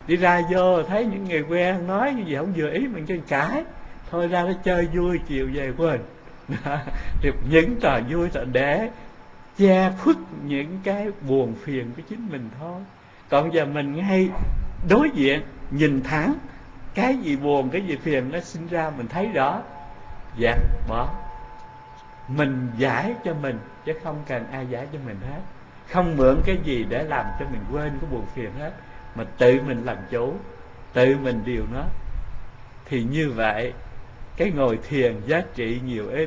Đi ra vô thấy những người quen nói như gì không vừa ý mình cho cãi, thôi ra nó chơi vui chiều về quên. Thì những trò vui là để che khuất những cái buồn phiền của chính mình thôi. Còn giờ mình ngay đối diện nhìn thẳng, cái gì buồn cái gì phiền nó sinh ra mình thấy rõ, dẹp bỏ, mình giải cho mình chứ không cần ai giải cho mình hết. Không mượn cái gì để làm cho mình quên cái buồn phiền hết, mà tự mình làm chủ, tự mình điều nó. Thì như vậy cái ngồi thiền giá trị nhiều ít.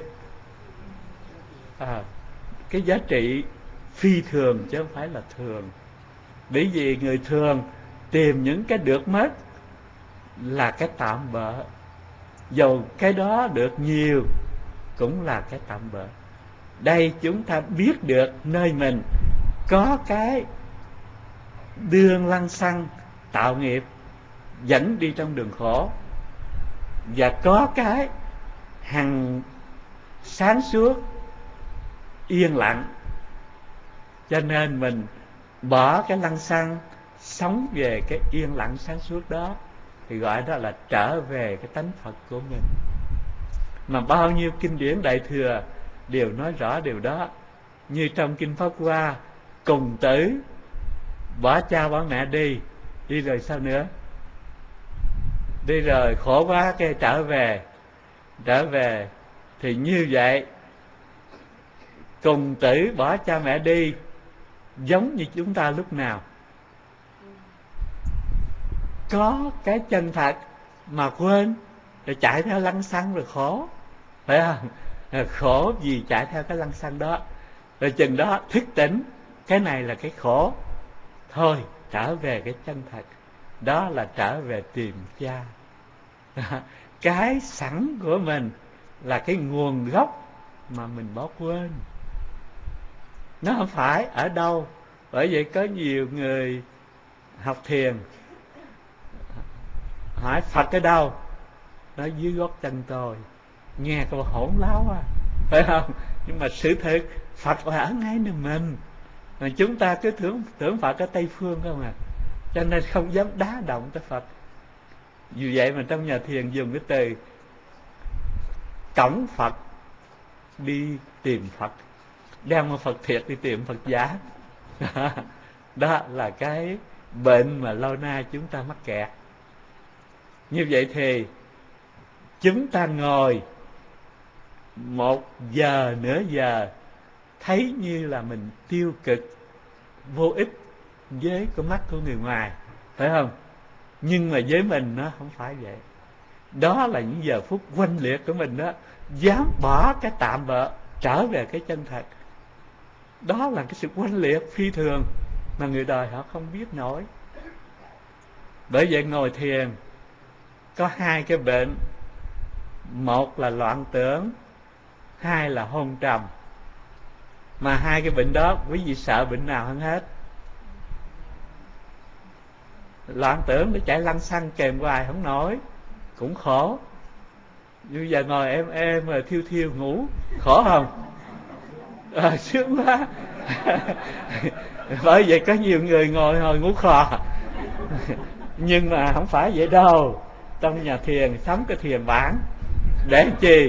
Cái giá trị phi thường chứ không phải là thường. Bởi vì người thường tìm những cái được mất là cái tạm bợ, dầu cái đó được nhiều cũng là cái tạm bợ. Đây chúng ta biết được nơi mình có cái đường lăng xăng tạo nghiệp dẫn đi trong đường khổ, và có cái hằng sáng suốt yên lặng, cho nên mình bỏ cái lăng xăng sống về cái yên lặng sáng suốt đó, thì gọi đó là trở về cái tánh Phật của mình. Mà bao nhiêu kinh điển Đại Thừa đều nói rõ điều đó. Như trong Kinh Pháp Hoa, Cùng Tử bỏ cha bỏ mẹ đi rồi sao nữa? Đi rồi khổ quá cái trở về. Thì như vậy Cùng Tử bỏ cha mẹ đi giống như chúng ta lúc nào có cái chân thật mà quên, rồi chạy theo lăng xăng rồi khổ, phải không? Khổ vì chạy theo cái lăng xăng đó, rồi chừng đó thức tỉnh, cái này là cái khổ. Thôi trở về cái chân thật, đó là trở về tìm cha. Cái sẵn của mình là cái nguồn gốc mà mình bỏ quên. Nó không phải ở đâu. Bởi vậy có nhiều người học thiền hỏi Phật ở đâu, nói dưới gót chân tôi. Nghe câu hỗn láo à, phải không? Nhưng mà sự thật Phật là ở ngay nơi mình, mà chúng ta cứ tưởng Phật ở Tây Phương không à, cho nên không dám đá động tới Phật. Vì vậy mà trong nhà thiền dùng cái từ cổng Phật đi tìm Phật, đem một Phật thiệt đi tìm Phật giả. Đó là cái bệnh mà lâu nay chúng ta mắc kẹt. Như vậy thì chúng ta ngồi 1 giờ nửa giờ thấy như là mình tiêu cực vô ích với con mắt của người ngoài, phải không? Nhưng mà với mình nó không phải vậy. Đó là những giờ phút oanh liệt của mình đó, dám bỏ cái tạm bợ trở về cái chân thật. Đó là cái sự oanh liệt phi thường mà người đời họ không biết nổi. Bởi vậy ngồi thiền có 2 cái bệnh, một là loạn tưởng, 2 là hôn trầm. Mà 2 cái bệnh đó quý vị sợ bệnh nào hơn hết? Loạn tưởng nó chạy lăng xăng kèm hoài không nổi, cũng khổ. Như giờ ngồi em rồi thiêu thiêu ngủ, khổ không? Sướng quá. Bởi vậy có nhiều người ngồi hồi ngủ khò. Nhưng mà không phải vậy đâu. Trong nhà thiền sống cái thiền bản để chi?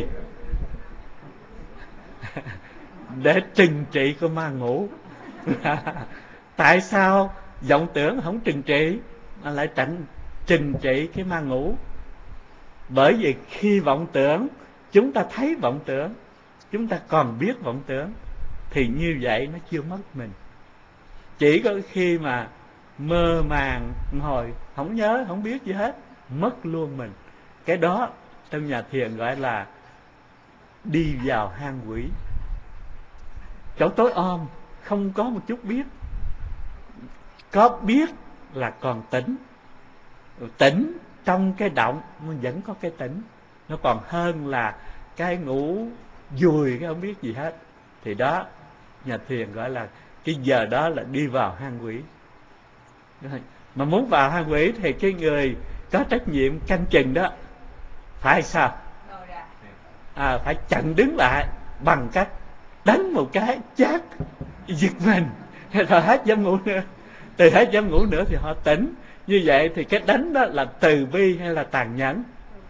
Để trừng trị con ma ngủ. Tại sao vọng tưởng không trừng trị mà lại trừng trị cái ma ngủ? Bởi vì khi vọng tưởng, chúng ta thấy vọng tưởng, chúng ta còn biết vọng tưởng, thì như vậy nó chưa mất mình. Chỉ có khi mà mơ màng hồi không nhớ, không biết gì hết, mất luôn mình. Cái đó trong nhà thiền gọi là đi vào hang quỷ, chỗ tối om, không có một chút biết. Có biết là còn tỉnh. Tỉnh trong cái động nó vẫn có cái tỉnh, nó còn hơn là cái ngủ vùi cái không biết gì hết. Thì đó nhà thiền gọi là cái giờ đó là đi vào hang quỷ. Mà muốn vào hang quỷ thì cái người có trách nhiệm canh chừng đó phải sao? Phải chặn đứng lại bằng cách đánh một cái chát giật mình, rồi hết dám ngủ nữa. Từ hết dám ngủ nữa thì họ tỉnh. Như vậy thì cái đánh đó là từ bi hay là tàn nhẫn?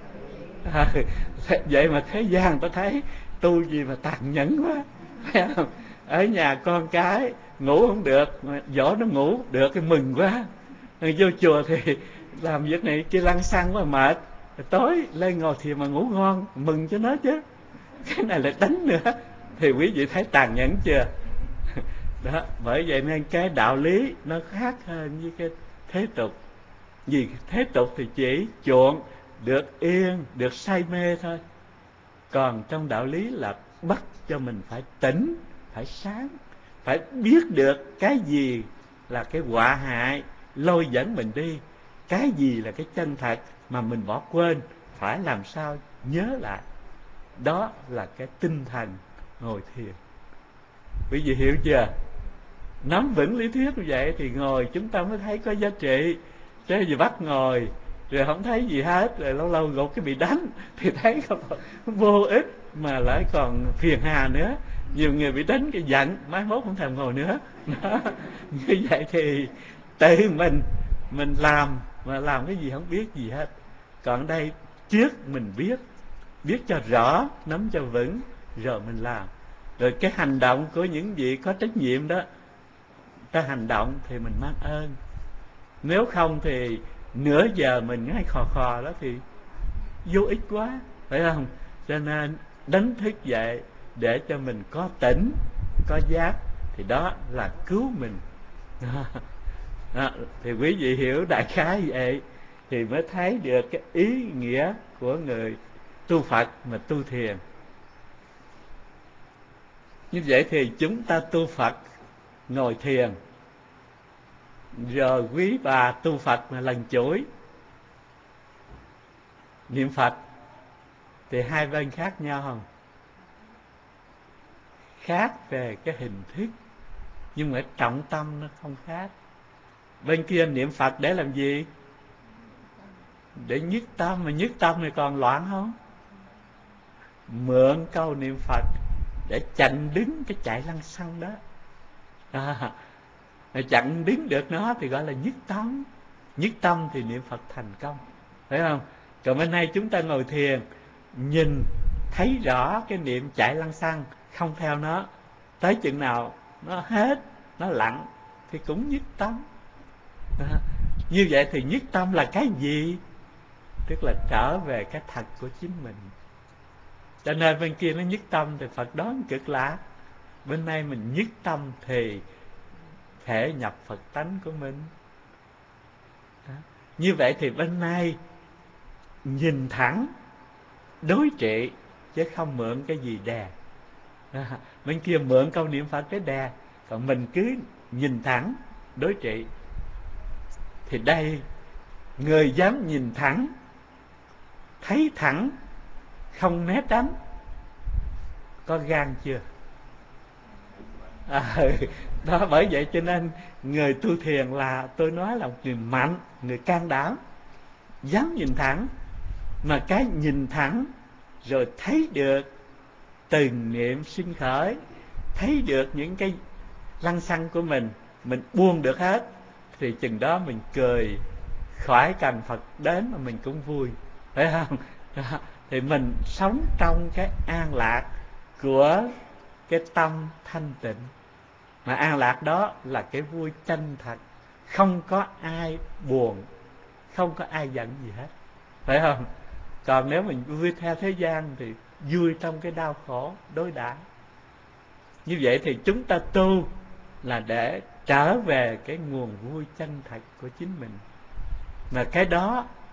Vậy mà thế gian ta thấy tu gì mà tàn nhẫn quá, phải không? Ở nhà con cái ngủ không được, mà dỗ nó ngủ được cái mừng quá. Vô chùa thì làm việc này kia lăng xăng quá mệt, tối lên ngồi thiền mà ngủ ngon, mừng cho nó chứ. Cái này là đánh nữa, thì quý vị thấy tàn nhẫn chưa? Đó, bởi vậy nên cái đạo lý nó khác hơn với cái thế tục. Vì thế tục thì chỉ chuộng được yên, được say mê thôi. Còn trong đạo lý là bắt cho mình phải tỉnh, phải sáng, phải biết được cái gì là cái họa hại lôi dẫn mình đi, cái gì là cái chân thật mà mình bỏ quên, phải làm sao nhớ lại. Đó là cái tinh thần ngồi thiền. Quý vị hiểu chưa? Nắm vững lý thuyết như vậy thì ngồi chúng ta mới thấy có giá trị. Chứ gì bắt ngồi rồi không thấy gì hết, rồi lâu lâu gục cái bị đánh thì thấy không, vô ích mà lại còn phiền hà nữa. Nhiều người bị đánh cái giận, mai mốt không thèm ngồi nữa. Đó. Như vậy thì tự mình làm mà làm cái gì không biết gì hết. Còn đây trước mình biết cho rõ, nắm cho vững, rồi mình làm. Rồi cái hành động của những vị có trách nhiệm đó, ta hành động thì mình mang ơn. Nếu không thì nửa giờ mình ngay khò khò đó thì vô ích quá, phải không? Cho nên đánh thức dậy để cho mình có tỉnh, có giác, thì đó là cứu mình. Đó, thì quý vị hiểu đại khái vậy thì mới thấy được cái ý nghĩa của người tu Phật mà tu thiền. Như vậy thì chúng ta tu Phật ngồi thiền, rồi quý bà tu Phật mà lần chuỗi niệm Phật, thì hai bên khác nhau không? Khác về cái hình thức, nhưng mà trọng tâm nó không khác. Bên kia niệm Phật để làm gì? Để nhất tâm, mà nhất tâm thì còn loạn không? Mượn câu niệm Phật để chặn đứng cái chạy lăng xăng đó. Chặn đứng được nó thì gọi là nhất tâm. Nhất tâm thì niệm Phật thành công, phải không? Còn bên nay chúng ta ngồi thiền, nhìn thấy rõ cái niệm chạy lăng xăng, không theo nó, tới chừng nào nó hết, nó lặng thì cũng nhất tâm. Như vậy thì nhất tâm là cái gì? Tức là trở về cái thật của chính mình. Cho nên bên kia nó nhất tâm thì Phật đón cực lạc. Bên này mình nhất tâm thì thể nhập Phật tánh của mình. Đó. Như vậy thì bên này nhìn thẳng, đối trị, chứ không mượn cái gì đè. Bên kia mượn câu niệm Phật để đè, còn mình cứ nhìn thẳng, đối trị. Thì đây, người dám nhìn thẳng, thấy thẳng, không né tránh, có gan chưa? Đó, bởi vậy cho nên người tu thiền là, tôi nói là một người mạnh, người can đảm, dám nhìn thẳng. Mà cái nhìn thẳng rồi thấy được từng niệm sinh khởi, thấy được những cái lăng xăng của mình buông được hết, thì chừng đó mình cười, khỏi cần Phật đến mà mình cũng vui, phải không? Đó. Thì mình sống trong cái an lạc của cái tâm thanh tịnh. Mà an lạc đó là cái vui chân thật, không có ai buồn, không có ai giận gì hết, phải không? Còn nếu mình vui theo thế gian thì vui trong cái đau khổ đối đãi. Như vậy thì chúng ta tu là để trở về cái nguồn vui chân thật của chính mình. Mà cái đó